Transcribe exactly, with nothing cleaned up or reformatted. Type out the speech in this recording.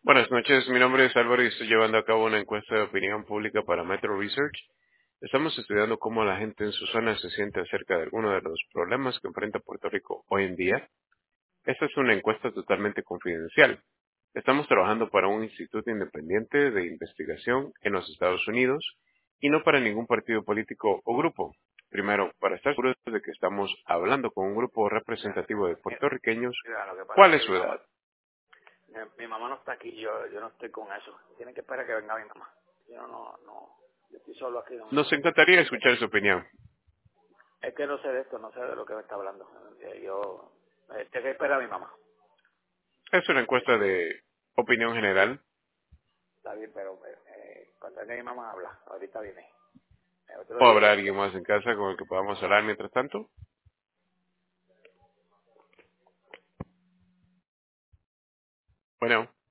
Buenas noches, mi nombre es Álvaro y estoy llevando a cabo una encuesta de opinión pública para Metro Research. Estamos estudiando cómo la gente en su zona se siente acerca de algunos de los problemas que enfrenta Puerto Rico hoy en día. Esta es una encuesta totalmente confidencial. Estamos trabajando para un instituto independiente de investigación en los Estados Unidos y no para ningún partido político o grupo. Primero, para estar seguros de que estamos hablando con un grupo Mira, representativo de mira, puertorriqueños, mira, lo que pasa ¿cuál es es que mi su edad? mamá, mi, mi mamá no está aquí, yo yo no estoy con eso. Tienen que esperar a que venga mi mamá. Yo no, no, yo estoy solo aquí, no, Nos no. encantaría Es, escuchar su opinión. es que no sé de esto, no sé de lo que me está hablando. Eh, Yo, eh, tengo que esperar a mi mamá. Es una encuesta Eso de opinión general. está bien, pero eh, eh, cuando venga mi mamá habla, ahorita viene. Eh, otro ¿O día habrá yo, alguien más en casa con el que podamos hablar mientras tanto? Bueno.